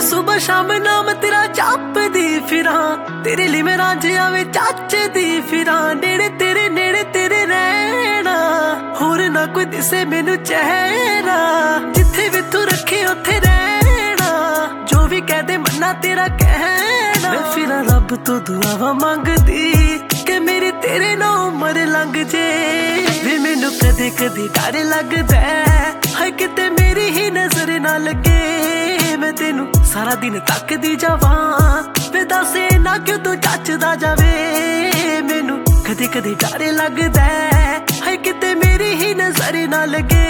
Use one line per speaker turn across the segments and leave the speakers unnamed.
सुबह शाम नाम तेरा जपदी फिरां, तेरे लिए मैं रांझिया वे चचदी फिरां। नेड़े तेरे रहना, होर ना कोई दिसे मैनू चेहरा। जिथे भी तू रखे उथे रहना, जो भी कह दे मन्ना तेरा कहना। मैं फिरां रब तो दुआवां मंगदी कि मेरी तेरे नाल उमर लंघ जे। वे मैनू कदे कदे डर लगदा है किते मेरी ही नजर ना लगे। मैं तेनू सारा दिन तकदी जावां, वे दस ना क्यों तू जचदा जावे। मैनू कदे कदे डर लगदा है किते मेरी ही नजर ना लगे।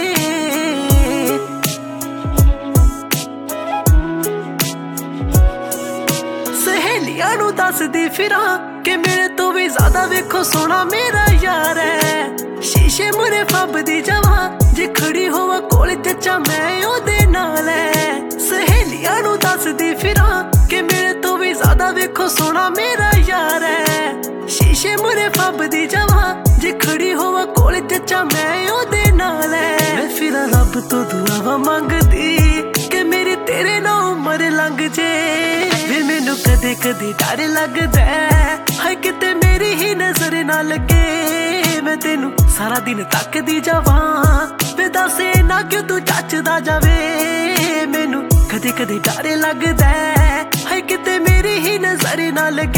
सहेलियां नू दसदी फिरां कि मेरे तो भी ज्यादा वेखो सोना मेरा यार है। शीशे मुरे फबदी जावां, जे खड़ी होवां कोल चचा मैं ओदे नाल है। सहेलियां नू दसदी फिरां कि मेरे तो भी ज्यादा वेखो सोना मेरा यार है। शीशे मुरे फबदी जावां, जे खड़ी होवां कोल चचा मैं ओदे नाल है। मैं फिरां रब तो दुआवां मंगदी कि मेरी तेरे नाल उमर लंघ जे। वे मैनू कदे कदे डर लगदा है किते मेरी ही नजर ना लगे। मैं तेनू सारा दिन तकदी जावां, वे दस ना क्यों तू जचदा जावे। मैनू कदे कदे डर लगदा है किते मेरी ही नजर ना लगे।